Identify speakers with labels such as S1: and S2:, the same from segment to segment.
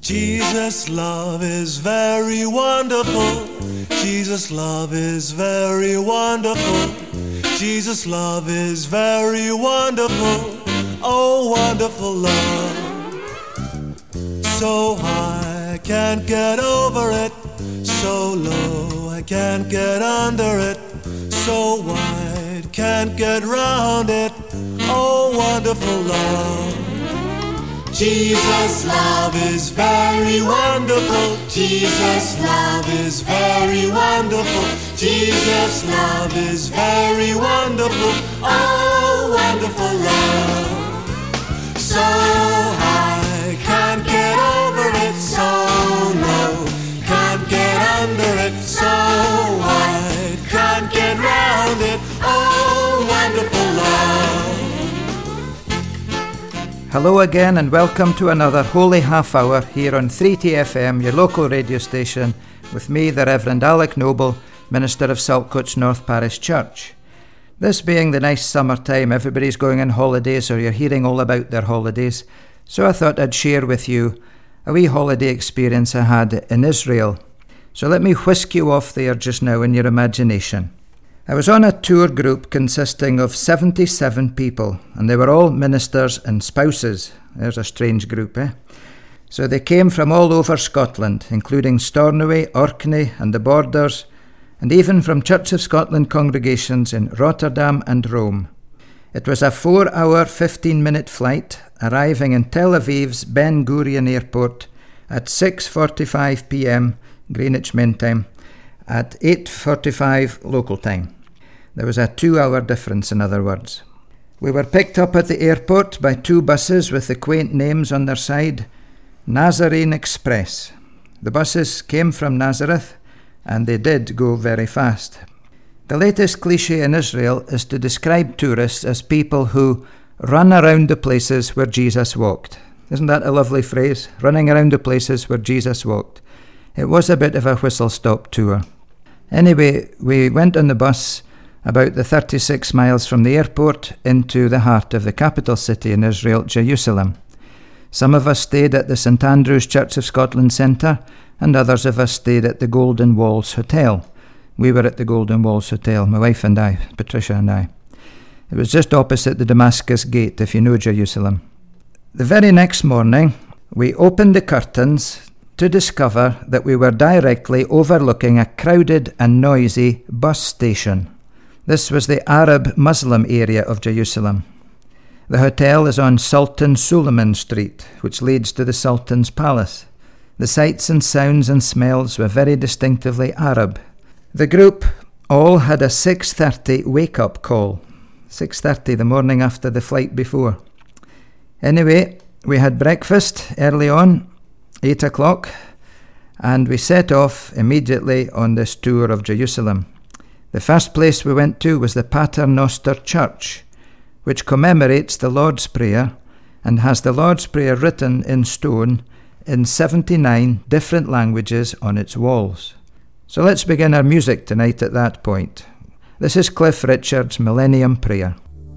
S1: Jesus' love is very wonderful. Jesus' love is very wonderful. Jesus' love is very wonderful. Oh, wonderful love. So high, I can't get over it. So low, I can't get under it. So wide, can't get round it. Oh, wonderful love. Jesus' love is very wonderful. Jesus' love is very wonderful. Jesus' love is very wonderful. Oh, wonderful love. So high, can't get over it. So low, can't get under it. So wide, can't get round it. Oh, wonderful love.
S2: Hello again and welcome to another Holy Half Hour here on 3TFM, your local radio station, with me, the Reverend Alec Noble, Minister of Saltcoats North Parish Church. This being the nice summer time, everybody's going on holidays or you're hearing all about their holidays, so I thought I'd share with you a wee holiday experience I had in Israel. So let me whisk you off there just now in your imagination. I was on a tour group consisting of 77 people, and they were all ministers and spouses. There's a strange group, eh? So they came from all over Scotland, including Stornoway, Orkney and the Borders, and even from Church of Scotland congregations in Rotterdam and Rome. It was a 4-hour, 15-minute flight, arriving in Tel Aviv's Ben Gurion Airport at 6:45 p.m. Greenwich Mean Time, at 8:45 local time. There was a 2-hour difference, in other words. We were picked up at the airport by 2 buses with the quaint names on their side, Nazarene Express. The buses came from Nazareth, and they did go very fast. The latest cliché in Israel is to describe tourists as people who run around the places where Jesus walked. Isn't that a lovely phrase? Running around the places where Jesus walked. It was a bit of a whistle-stop tour. Anyway, we went on the bus about the 36 miles from the airport into the heart of the capital city in Israel, Jerusalem. Some of us stayed at the St Andrew's Church of Scotland Centre, and others of us stayed at the Golden Walls Hotel. We were at the Golden Walls Hotel, my wife and I, Patricia and I. It was just opposite the Damascus Gate, if you know Jerusalem. The very next morning, we opened the curtains to discover that we were directly overlooking a crowded and noisy bus station. This was the Arab-Muslim area of Jerusalem. The hotel is on Sultan Suleiman Street, which leads to the Sultan's Palace. The sights and sounds and smells were very distinctively Arab. The group all had a 6:30 wake-up call. 6:30 the morning after the flight before. Anyway, we had breakfast early on, 8 o'clock, and we set off immediately on this tour of Jerusalem. The first place we went to was the Pater Noster Church, which commemorates the Lord's Prayer and has the Lord's Prayer written in stone in 79 different languages on its walls. So let's begin our music tonight at that point. This is Cliff Richard's Millennium Prayer.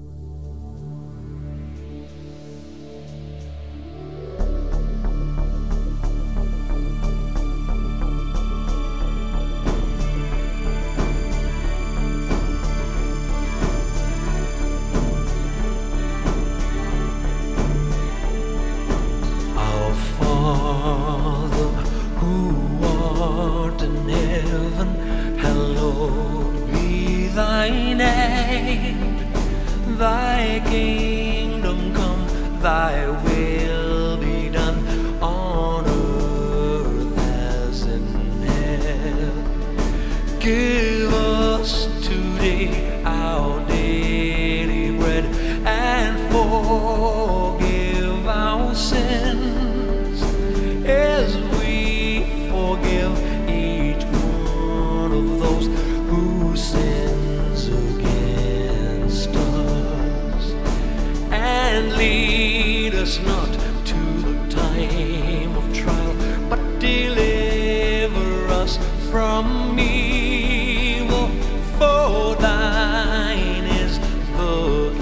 S3: From evil, for thine is the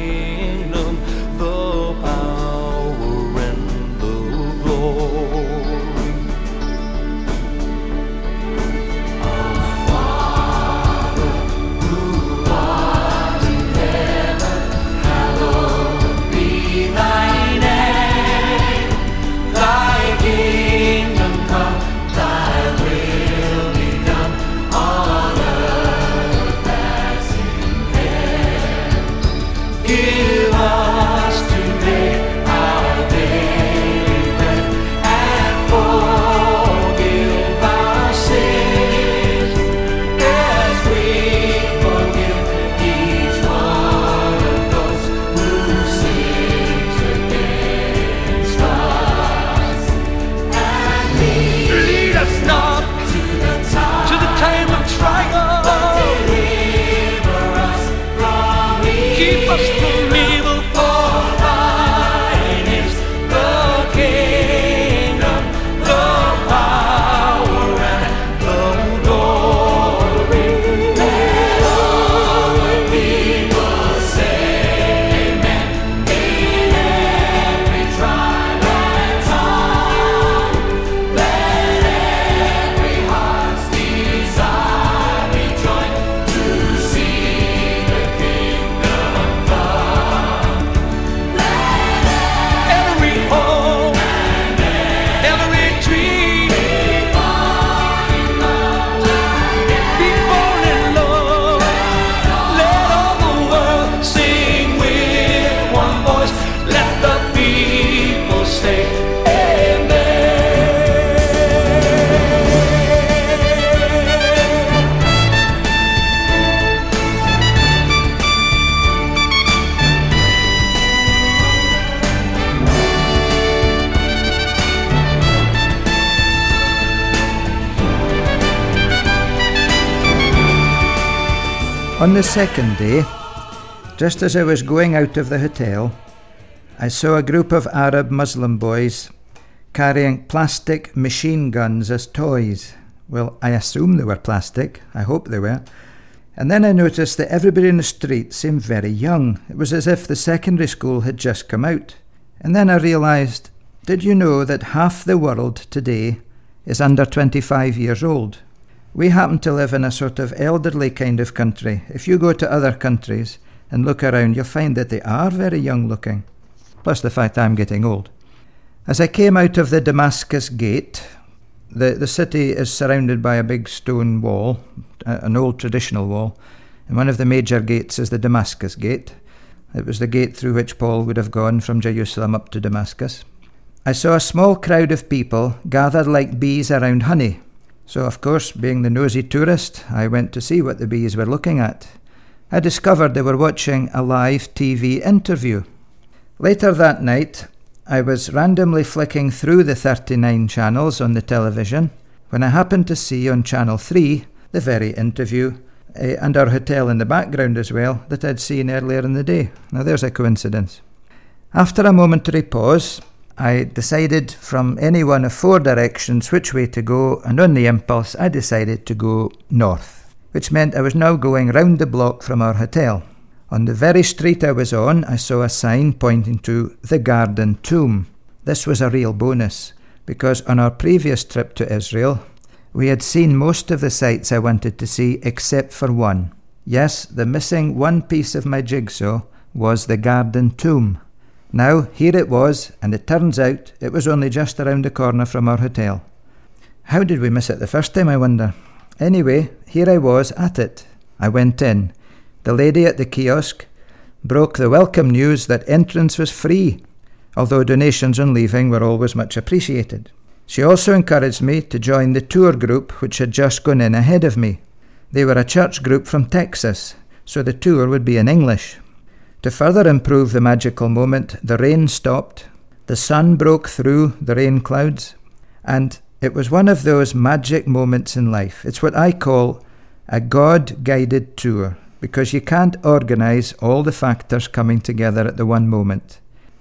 S3: kingdom, the power and the glory.
S2: On the second day, just as I was going out of the hotel, I saw a group of Arab Muslim boys carrying plastic machine guns as toys. Well, I assume they were plastic. I hope they were. And then I noticed that everybody in the street seemed very young. It was as if the secondary school had just come out. And then I realised, did you know that half the world today is under 25 years old? We happen to live in a sort of elderly kind of country. If you go to other countries and look around, you'll find that they are very young looking. Plus the fact I'm getting old. As I came out of the Damascus Gate, the city is surrounded by a big stone wall, an old traditional wall, and one of the major gates is the Damascus Gate. It was the gate through which Paul would have gone from Jerusalem up to Damascus. I saw a small crowd of people gathered like bees around honey. So, of course, being the nosy tourist, I went to see what the bees were looking at. I discovered they were watching a live TV interview. Later that night, I was randomly flicking through the 39 channels on the television when I happened to see on Channel 3 the very interview and our hotel in the background as well that I'd seen earlier in the day. Now there's a coincidence. After a momentary pause, I decided from any one of 4 directions which way to go, and on the impulse I decided to go north, which meant I was now going round the block from our hotel. On the very street I was on, I saw a sign pointing to the Garden Tomb. This was a real bonus, because on our previous trip to Israel, we had seen most of the sights I wanted to see except for one. Yes, the missing one piece of my jigsaw was the Garden Tomb. Now, here it was, and it turns out it was only just around the corner from our hotel. How did we miss it the first time, I wonder? Anyway, here I was at it. I went in. The lady at the kiosk broke the welcome news that entrance was free, although donations on leaving were always much appreciated. She also encouraged me to join the tour group which had just gone in ahead of me. They were a church group from Texas, so the tour would be in English. To further improve the magical moment, the rain stopped, the sun broke through the rain clouds, and it was one of those magic moments in life. It's what I call a God-guided tour, because you can't organise all the factors coming together at the one moment.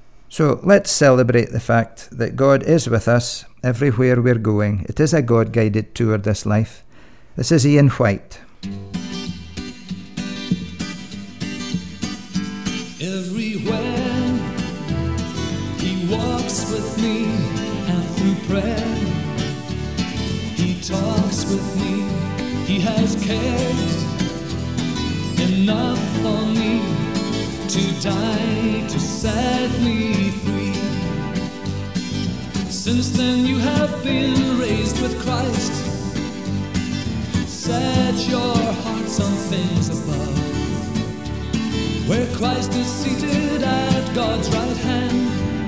S2: So let's celebrate the fact that God is with us everywhere we're going. It is a God-guided tour, this life. This is Ian White.
S3: Everywhere He walks with me, and through prayer He talks with me. He has cared enough for me to die to set me free. Since then you have been raised with Christ. Set your hearts on things above, where Christ is seated at God's right hand.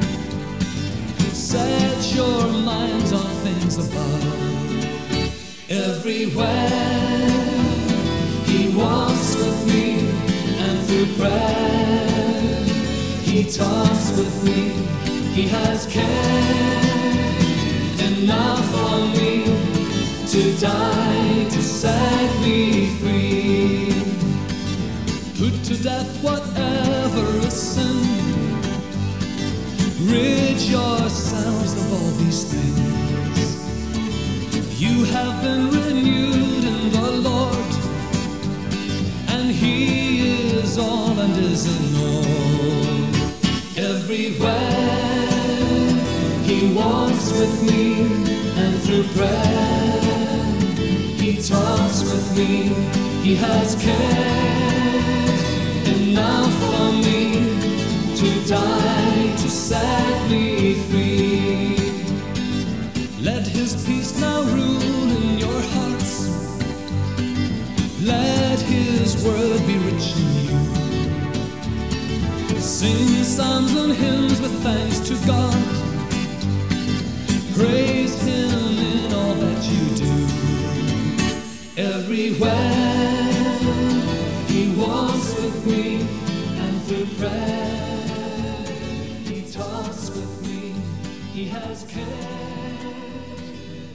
S3: Set your minds on things above. Everywhere He walks with me, and through prayer He talks with me. He has cared enough for me to die to set me free. Put to death whatever is sin. Rid yourselves of all these things. You have been renewed in the Lord, and He is all and is in all. Everywhere He walks with me, and through prayer He talks with me. He has cared enough for me to die to set me free. Let His peace now rule in your hearts. Let His word be rich in you. Sing psalms and hymns with thanks to God. Praise Him in all that you do. Everywhere He walks with me, and through prayer He talks with me. He has cared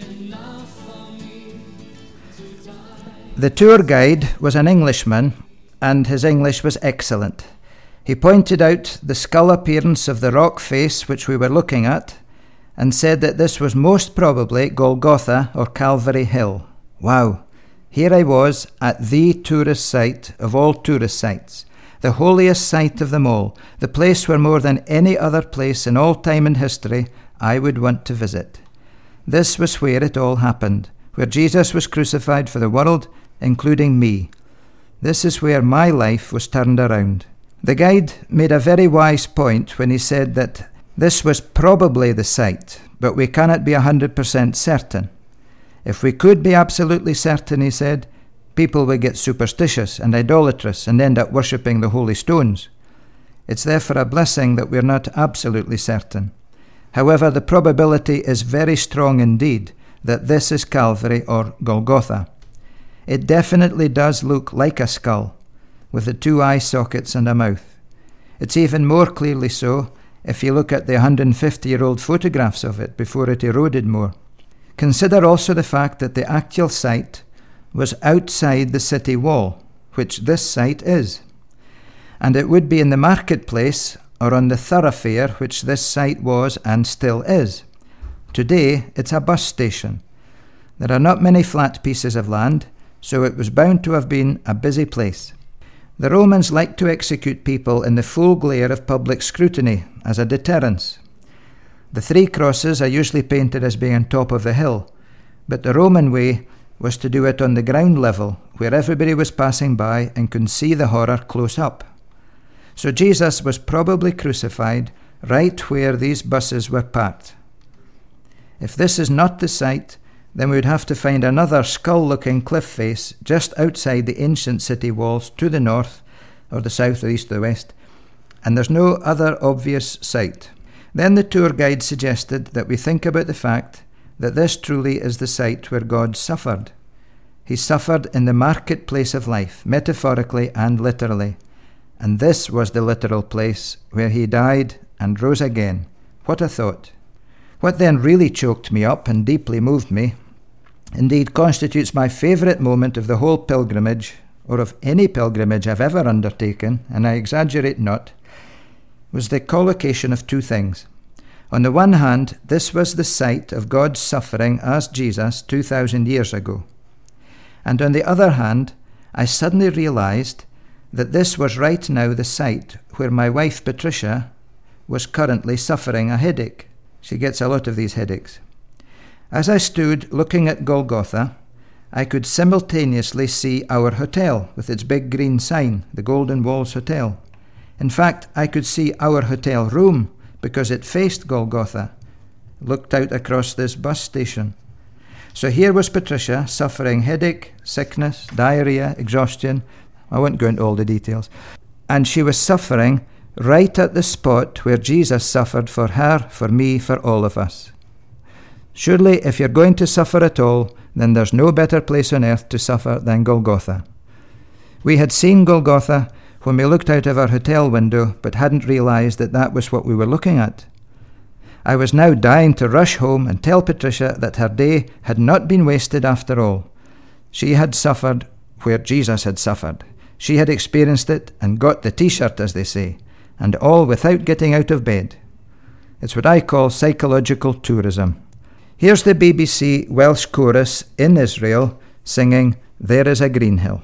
S3: enough for me to die.
S2: The tour guide was an Englishman, and his English was excellent. He pointed out the skull appearance of the rock face which we were looking at, and said that this was most probably Golgotha or Calvary Hill. Wow! Here I was at the tourist site of all tourist sites, the holiest site of them all, the place where more than any other place in all time and history I would want to visit. This was where it all happened, where Jesus was crucified for the world, including me. This is where my life was turned around. The guide made a very wise point when he said that this was probably the site, but we cannot be 100% certain. If we could be absolutely certain, he said, people would get superstitious and idolatrous and end up worshipping the holy stones. It's therefore a blessing that we're not absolutely certain. However, the probability is very strong indeed that this is Calvary or Golgotha. It definitely does look like a skull, with the 2 eye sockets and a mouth. It's even more clearly so if you look at the 150-year-old photographs of it before it eroded more. Consider also the fact that the actual site was outside the city wall, which this site is. And it would be in the marketplace or on the thoroughfare which this site was and still is. Today it's a bus station. There are not many flat pieces of land, so it was bound to have been a busy place. The Romans liked to execute people in the full glare of public scrutiny as a deterrence. The 3 crosses are usually painted as being on top of the hill, but the Roman way was to do it on the ground level, where everybody was passing by and could see the horror close up. So Jesus was probably crucified right where these buses were parked. If this is not the site, then we would have to find another skull-looking cliff face just outside the ancient city walls to the north, or the south, or east, or the west, and there's no other obvious site. Then the tour guide suggested that we think about the fact that this truly is the site where God suffered. He suffered in the marketplace of life, metaphorically and literally, and this was the literal place where he died and rose again. What a thought! What then really choked me up and deeply moved me, indeed constitutes my favourite moment of the whole pilgrimage, or of any pilgrimage I've ever undertaken, and I exaggerate not, was the collocation of 2 things. On the one hand, this was the site of God's suffering as Jesus 2,000 years ago. And on the other hand, I suddenly realised that this was right now the site where my wife Patricia was currently suffering a headache. She gets a lot of these headaches. As I stood looking at Golgotha, I could simultaneously see our hotel with its big green sign, the Golden Walls Hotel. In fact, I could see our hotel room because it faced Golgotha, looked out across this bus station. So here was Patricia suffering headache, sickness, diarrhea, exhaustion. I won't go into all the details. And she was suffering right at the spot where Jesus suffered for her, for me, for all of us. Surely, if you're going to suffer at all, then there's no better place on earth to suffer than Golgotha. We had seen Golgotha when we looked out of our hotel window, but hadn't realised that that was what we were looking at. I was now dying to rush home and tell Patricia that her day had not been wasted after all. She had suffered where Jesus had suffered. She had experienced it and got the T-shirt, as they say, and all without getting out of bed. It's what I call psychological tourism. Here's the BBC Welsh chorus in Israel singing "There is a Green Hill."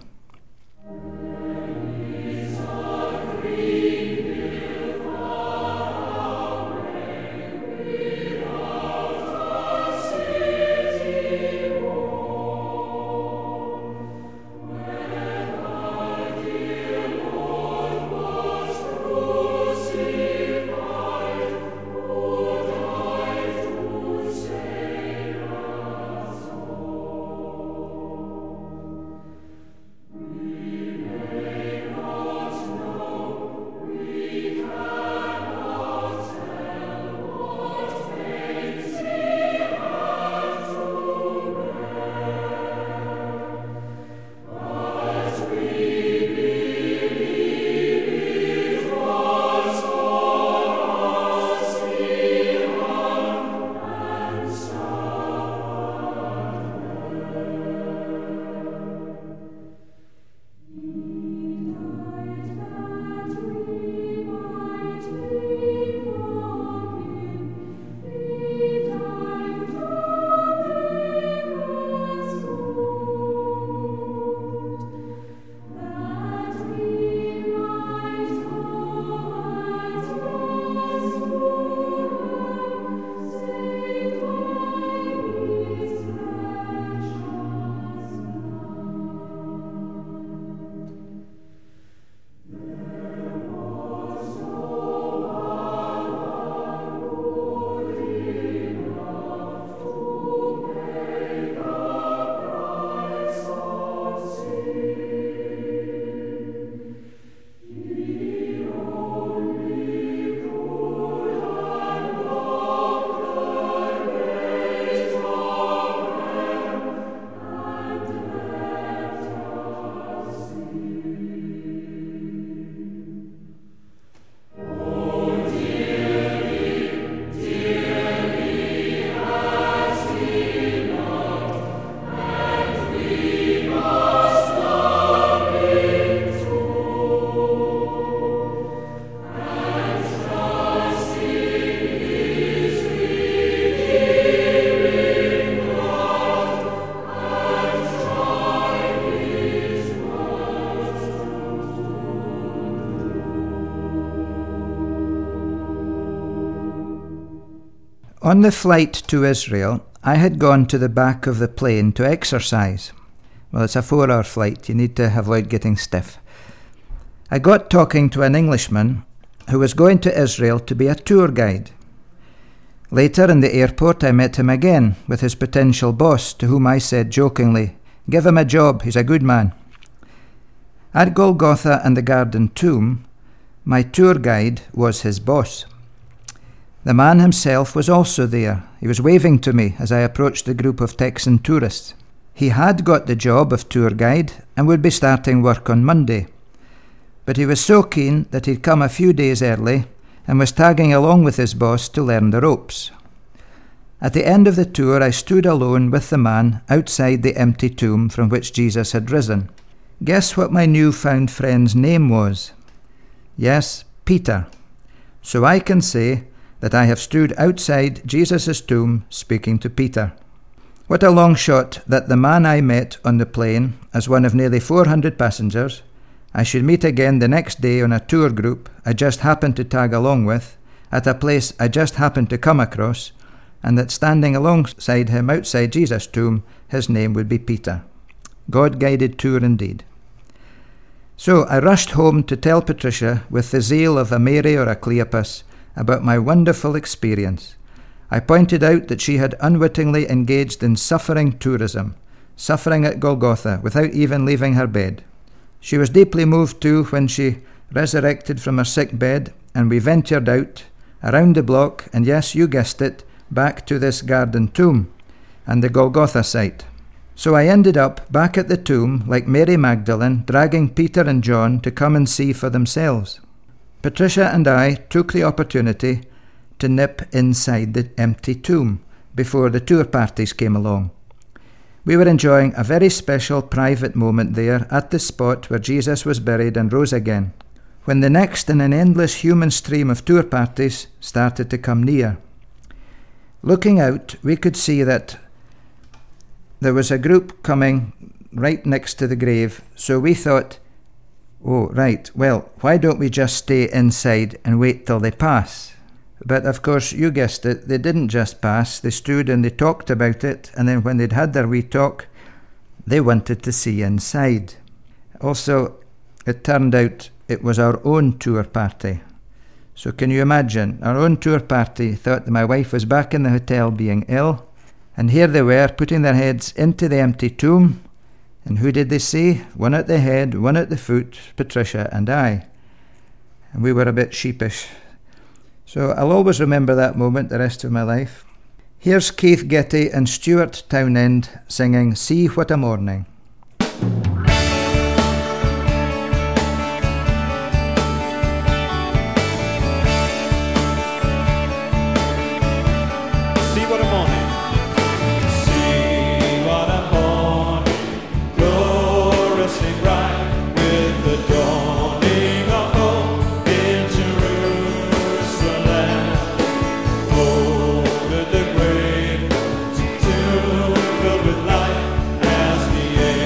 S2: On the flight to Israel, I had gone to the back of the plane to exercise. Well, it's a 4-hour flight. You need to avoid getting stiff. I got talking to an Englishman who was going to Israel to be a tour guide. Later in the airport, I met him again with his potential boss, to whom I said jokingly, "Give him a job, he's a good man." At Golgotha and the Garden Tomb, my tour guide was his boss. The man himself was also there. He was waving to me as I approached the group of Texan tourists. He had got the job of tour guide and would be starting work on Monday. But he was so keen that he'd come a few days early and was tagging along with his boss to learn the ropes. At the end of the tour, I stood alone with the man outside the empty tomb from which Jesus had risen. Guess what my newfound friend's name was? Yes, Peter. So I can say that I have stood outside Jesus' tomb speaking to Peter. What a long shot that the man I met on the plane as one of nearly 400 passengers I should meet again the next day on a tour group I just happened to tag along with, at a place I just happened to come across, and that standing alongside him outside Jesus' tomb, his name would be Peter. God-guided tour indeed. So I rushed home to tell Patricia, with the zeal of a Mary or a Cleopas, about my wonderful experience. I pointed out that she had unwittingly engaged in suffering tourism, suffering at Golgotha without even leaving her bed. She was deeply moved too when she resurrected from her sick bed and we ventured out, around the block, and yes, you guessed it, back to this Garden Tomb and the Golgotha site. So I ended up back at the tomb like Mary Magdalene, dragging Peter and John to come and see for themselves. Patricia and I took the opportunity to nip inside the empty tomb before the tour parties came along. We were enjoying a very special private moment there at the spot where Jesus was buried and rose again, when the next in an endless human stream of tour parties started to come near. Looking out, we could see that there was a group coming right next to the grave, so we thought, oh, right, well, why don't we just stay inside and wait till they pass? But of course, you guessed it, they didn't just pass, they stood and they talked about it, and then when they'd had their wee talk, they wanted to see inside. Also, it turned out it was our own tour party. So can you imagine, our own tour party thought that my wife was back in the hotel being ill, and here they were putting their heads into the empty tomb, and who did they see? One at the head, one at the foot, Patricia and I. And we were a bit sheepish. So I'll always remember that moment the rest of my life. Here's Keith Getty and Stuart Townend singing "See What a Morning."
S1: Filled with light as the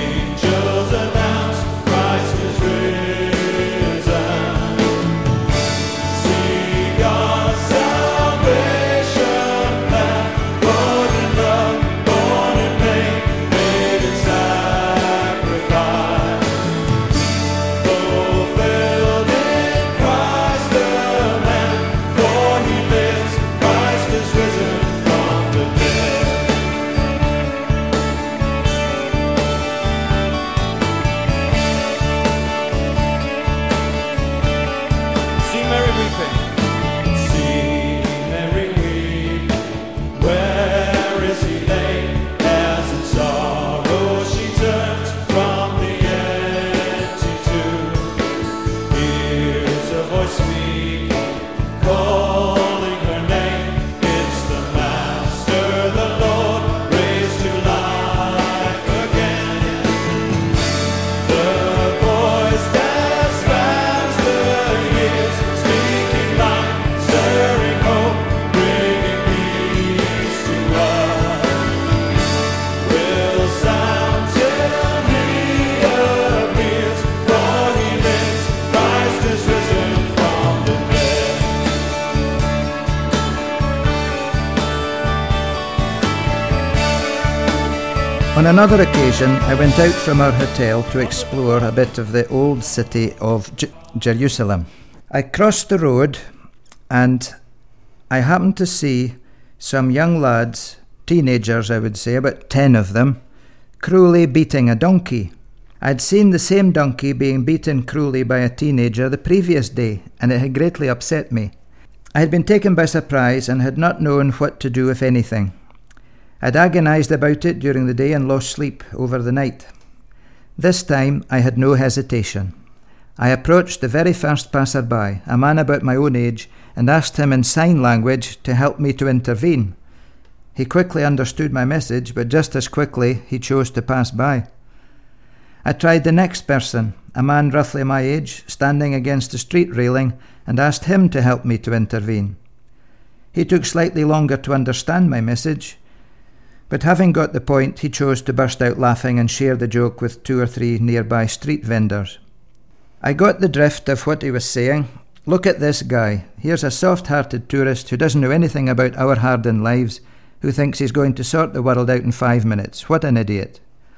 S2: On another occasion, I went out from our hotel to explore a bit of the old city of Jerusalem. I crossed the road and I happened to see some young lads, teenagers I would say, about 10 of them, cruelly beating a donkey. I'd seen the same donkey being beaten cruelly by a teenager the previous day, and it had greatly upset me. I had been taken by surprise and had not known what to do, if anything. I'd agonised about it during the day and lost sleep over the night. This time I had no hesitation. I approached the very first passer-by, a man about my own age, and asked him in sign language to help me to intervene. He quickly understood my message, but just as quickly he chose to pass by. I tried the next person, a man roughly my age, standing against the street railing, and asked him to help me to intervene. He took slightly longer to understand my message, but having got the point, he chose to burst out laughing and share the joke with 2 or 3 nearby street vendors. I got the drift of what he was saying. Look at this guy. Here's a soft-hearted tourist who doesn't know anything about our hardened lives, who thinks he's going to sort the world out in 5 minutes. What an idiot.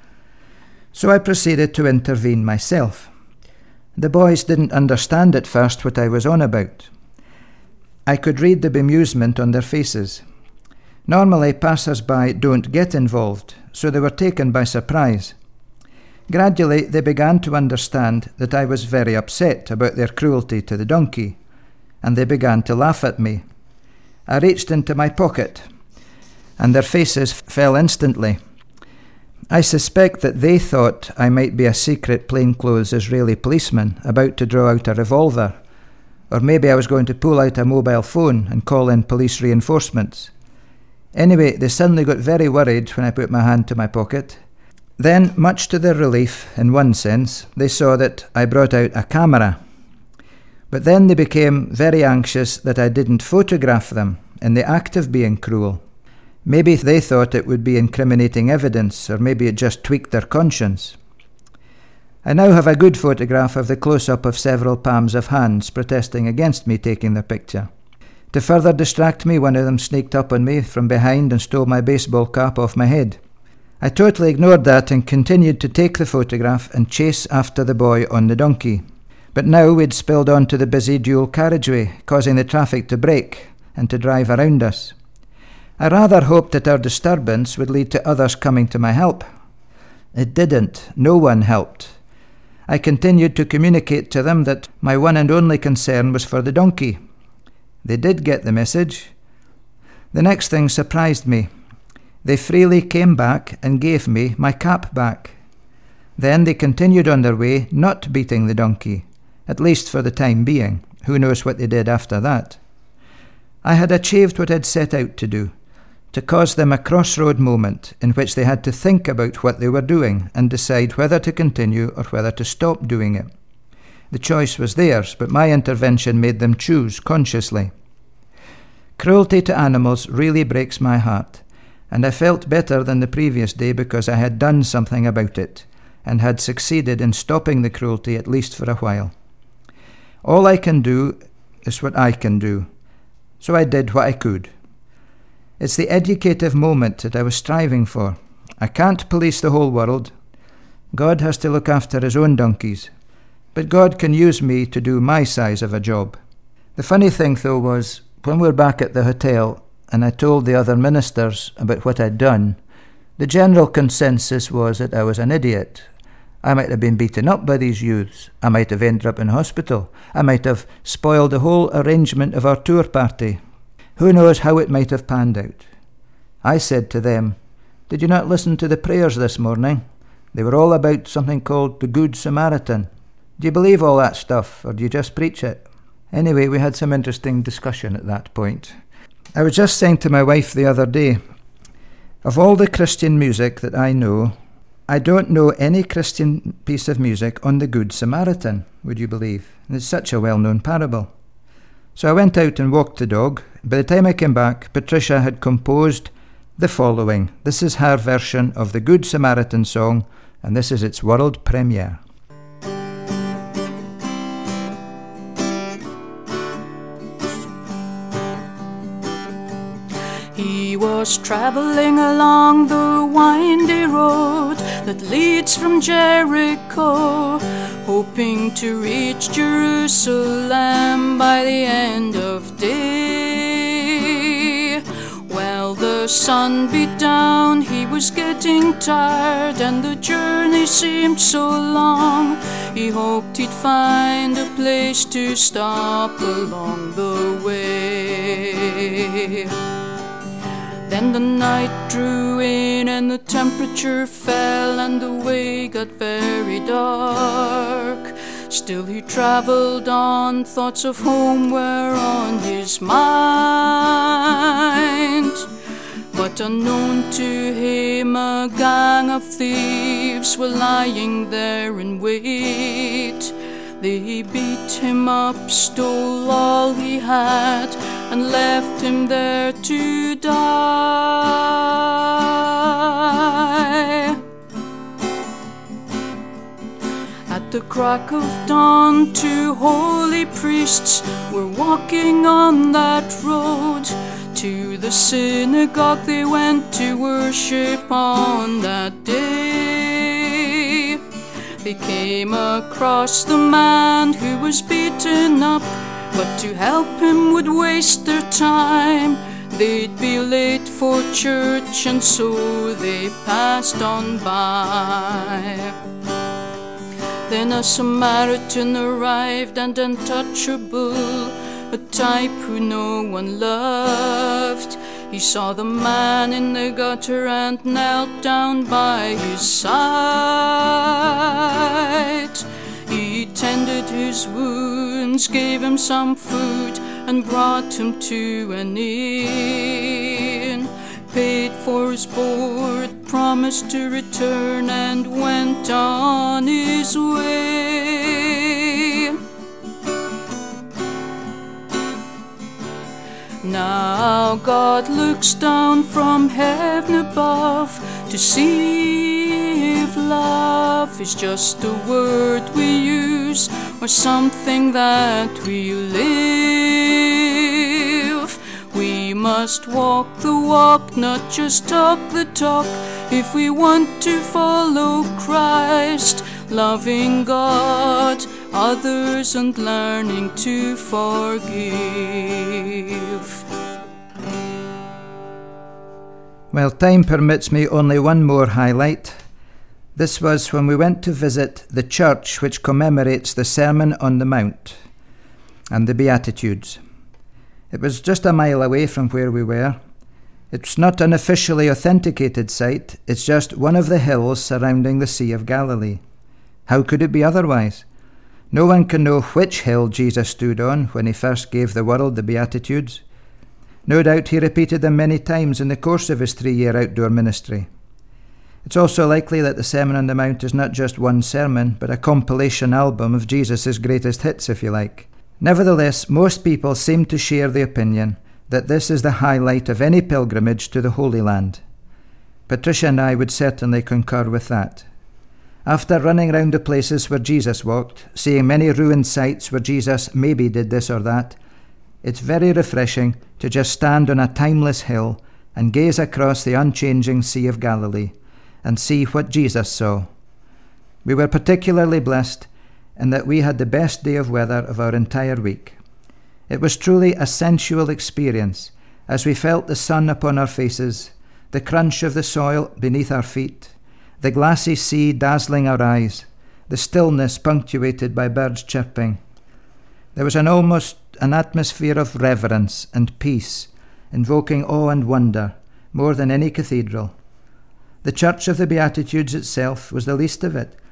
S2: So I proceeded to intervene myself. The boys didn't understand at first what I was on about. I could read the bemusement on their faces. Normally, passers-by don't get involved, so they were taken by surprise. Gradually, they began to understand that I was very upset about their cruelty to the donkey, and they began to laugh at me. I reached into my pocket, and their faces fell instantly. I suspect that they thought I might be a secret plainclothes Israeli policeman about to draw out a revolver, or maybe I was going to pull out a mobile phone and call in police reinforcements. Anyway, they suddenly got very worried when I put my hand to my pocket. Then, much to their relief, in one sense, they saw that I brought out a camera. But then they became very anxious that I didn't photograph them in the act of being cruel. Maybe they thought it would be incriminating evidence, or maybe it just tweaked their conscience. I now have a good photograph of the close-up of several palms of hands protesting against me taking their picture. To further distract me, one of them sneaked up on me from behind and stole my baseball cap off my head. I totally ignored that and continued to take the photograph and chase after the boy on the donkey. But now we'd spilled onto the busy dual carriageway, causing the traffic to break and to drive around us. I rather hoped that our disturbance would lead to others coming to my help. It didn't. No one helped. I continued to communicate to them that my one and only concern was for the donkey. They did get the message. The next thing surprised me. They freely came back and gave me my cap back. Then they continued on their way, not beating the donkey, at least for the time being. Who knows what they did after that? I had achieved what I'd set out to do, to cause them a crossroad moment in which they had to think about what they were doing and decide whether to continue or whether to stop doing it. The choice was theirs, but my intervention made them choose consciously. Cruelty to animals really breaks my heart, and I felt better than the previous day because I had done something about it and had succeeded in stopping the cruelty at least for a while. All I can do is what I can do, so I did what I could. It's the educative moment that I was striving for. I can't police the whole world. God has to look after his own donkeys. But God can use me to do my size of a job. The funny thing, though, was when we were back at the hotel and I told the other ministers about what I'd done, the general consensus was that I was an idiot. I might have been beaten up by these youths. I might have ended up in hospital. I might have spoiled the whole arrangement of our tour party. Who knows how it might have panned out? I said to them, "Did you not listen to the prayers this morning? They were all about something called the Good Samaritan. Do you believe all that stuff, or do you just preach it?" Anyway, we had some interesting discussion at that point. I was just saying to my wife the other day, of all the Christian music that I know, I don't know any Christian piece of music on the Good Samaritan, would you believe? And it's such a well-known parable. So I went out and walked the dog. By the time I came back, Patricia had composed the following. This is her version of the Good Samaritan song, and this is its world premiere.
S4: He was traveling along the windy road that leads from Jericho, hoping to reach Jerusalem by the end of day. Well, the sun beat down, he was getting tired, and the journey seemed so long. He hoped he'd find a place to stop along the way. Then the night drew in and the temperature fell and the way got very dark. Still he travelled on, thoughts of home were on his mind. But unknown to him, a gang of thieves were lying there in wait. They beat him up, stole all he had, and left him there to die. At the crack of dawn, 2 holy priests were walking on that road. To the synagogue they went to worship on that day. They came across the man who was beaten up, but to help him would waste their time. They'd be late for church, and so they passed on by. Then a Samaritan arrived, and untouchable, a type who no one loved. He saw the man in the gutter and knelt down by his side. He tended his wounds, gave him some food, and brought him to an inn. Paid for his board, promised to return, and went on his way. Now God looks down from heaven above to see if love is just a word we use or something that we live. We must walk the walk, not just talk the talk, if we want to follow Christ, loving God, others, and learning to forgive.
S2: Well, time permits me only one more highlight. This was when we went to visit the church which commemorates the Sermon on the Mount and the Beatitudes. It was just a mile away from where we were. It's not an officially authenticated site, it's just one of the hills surrounding the Sea of Galilee. How could it be otherwise? No one can know which hill Jesus stood on when he first gave the world the Beatitudes. No doubt he repeated them many times in the course of his 3-year outdoor ministry. It's also likely that the Sermon on the Mount is not just one sermon, but a compilation album of Jesus' greatest hits, if you like. Nevertheless, most people seem to share the opinion that this is the highlight of any pilgrimage to the Holy Land. Patricia and I would certainly concur with that. After running round the places where Jesus walked, seeing many ruined sites where Jesus maybe did this or that, it's very refreshing to just stand on a timeless hill and gaze across the unchanging Sea of Galilee and see what Jesus saw. We were particularly blessed in that we had the best day of weather of our entire week. It was truly a sensual experience as we felt the sun upon our faces, the crunch of the soil beneath our feet, the glassy sea dazzling our eyes, the stillness punctuated by birds chirping. There was almost an atmosphere of reverence and peace, invoking awe and wonder more than any cathedral. The Church of the Beatitudes itself was the least of it.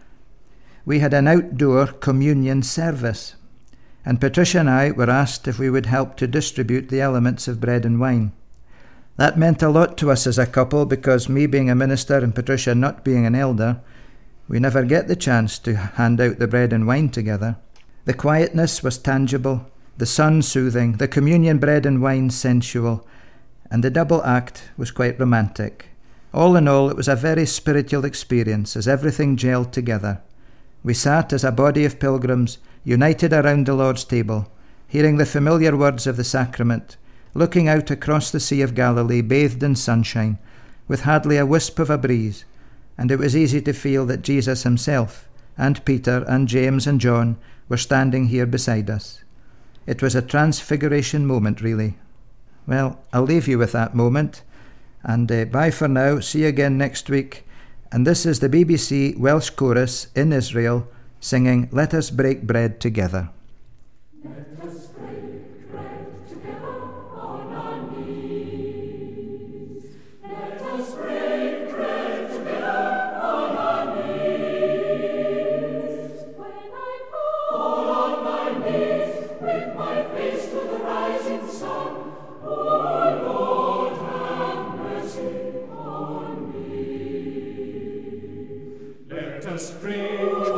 S2: We had an outdoor communion service, and Patricia and I were asked if we would help to distribute the elements of bread and wine. That meant a lot to us as a couple because me being a minister and Patricia not being an elder, we never get the chance to hand out the bread and wine together. The quietness was tangible, the sun soothing, the communion bread and wine sensual, and the double act was quite romantic. All in all, it was a very spiritual experience as everything gelled together. We sat as a body of pilgrims, united around the Lord's table, hearing the familiar words of the sacrament, looking out across the Sea of Galilee bathed in sunshine, with hardly a wisp of a breeze, and it was easy to feel that Jesus himself, and Peter and James and John were standing here beside us. It was a transfiguration moment, really. Well, I'll leave you with that moment, and bye for now. See you again next week. And this is the BBC Welsh Chorus in Israel singing Let Us Break Bread Together.
S5: Let us break bread together on our knees. Let us break bread together on our knees. When I fall on my knees with my face to the rising sun, oh Lord, have mercy on me. Let us break